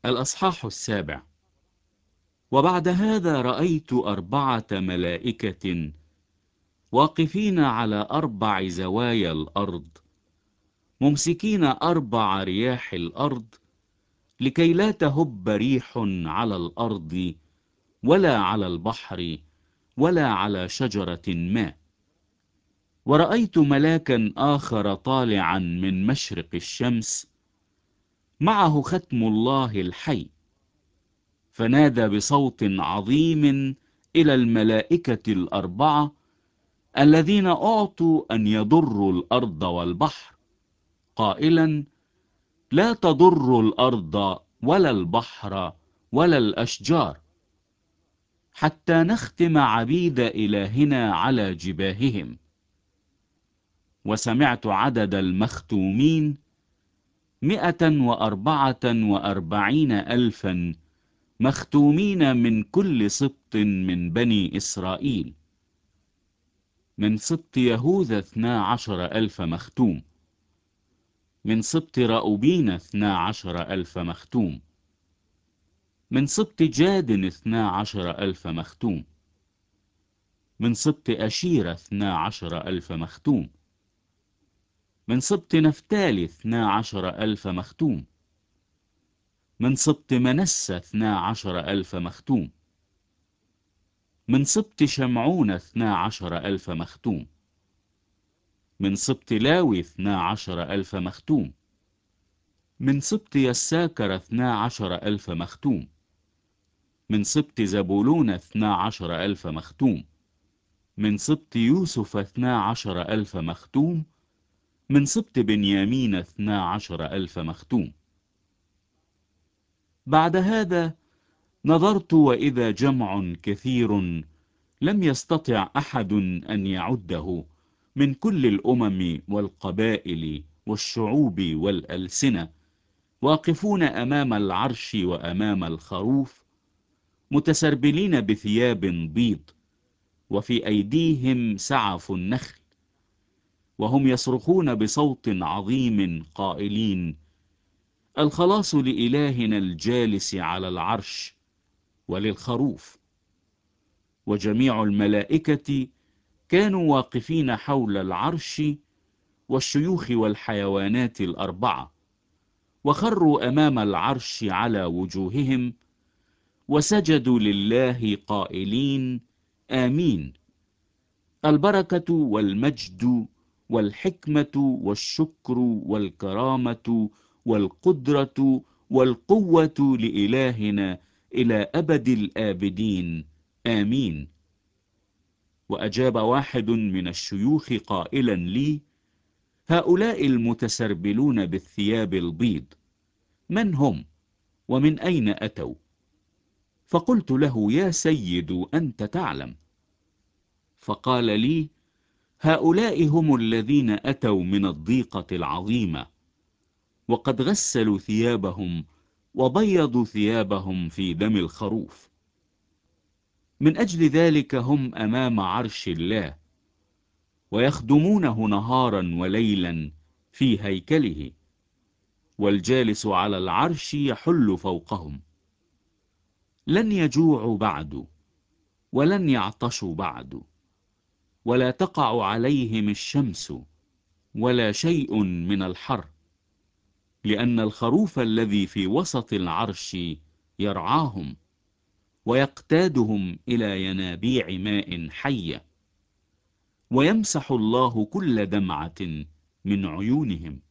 الأصحاح 7. وبعد هذا رأيت 4 ملائكة واقفين على 4 زوايا الأرض، ممسكين 4 رياح الأرض، لكي لا تهب ريح على الأرض ولا على البحر ولا على شجرة ما. ورأيت ملاكا آخر طالعا من مشرق الشمس، معه ختم الله الحي، فنادى بصوت عظيم إلى الملائكة 4 الذين أعطوا أن يضروا الأرض والبحر، قائلا: لا تضروا الأرض ولا البحر ولا الأشجار، حتى نختم عبيد إلهنا على جباههم. وسمعت عدد المختومين 144,000 مختومين من كل سبط من بني إسرائيل. من سبط يهوذا 12,000 مختوم، من سبط رأوبين 12,000 مختوم، من سبط جاد 12,000 مختوم، من سبط أشير 12,000 مختوم، من سبط نفتالي 12,000 مختوم، من سبط منسى 12,000 مختوم، من سبط شمعون 12,000 مختوم، من سبط لاوي 12,000 مختوم، من سبط يساكر 12,000 مختوم، من سبط زبولون 12,000 مختوم، من سبط يوسف 12,000 مختوم، من سبط بنيامين 12,000 مختوم. بعد هذا نظرت وإذا جمع كثير لم يستطع أحد أن يعده، من كل الأمم والقبائل والشعوب والألسنة، واقفون أمام العرش وأمام الخروف، متسربلين بثياب بيض، وفي أيديهم سعف النخل، وهم يصرخون بصوت عظيم قائلين: الخلاص لإلهنا الجالس على العرش وللخروف. وجميع الملائكة كانوا واقفين حول العرش والشيوخ والحيوانات 4، وخروا أمام العرش على وجوههم، وسجدوا لله قائلين: آمين. البركة والمجد والحكمة والشكر والكرامة والقدرة والقوة لإلهنا إلى أبد الآبدين، آمين. وأجاب واحد من الشيوخ قائلا لي: هؤلاء المتسربلون بالثياب البيض من هم ومن أين أتوا؟ فقلت له: يا سيد، أنت تعلم. فقال لي: هؤلاء هم الذين أتوا من الضيقة العظيمة، وقد غسلوا ثيابهم وبيضوا ثيابهم في دم الخروف. من أجل ذلك هم أمام عرش الله، ويخدمونه نهارا وليلا في هيكله، والجالس على العرش يحل فوقهم. لن يجوعوا بعد، ولن يعطشوا بعد، ولا تقع عليهم الشمس ولا شيء من الحر، لأن الخروف الذي في وسط العرش يرعاهم، ويقتادهم إلى ينابيع ماء حية، ويمسح الله كل دمعة من عيونهم.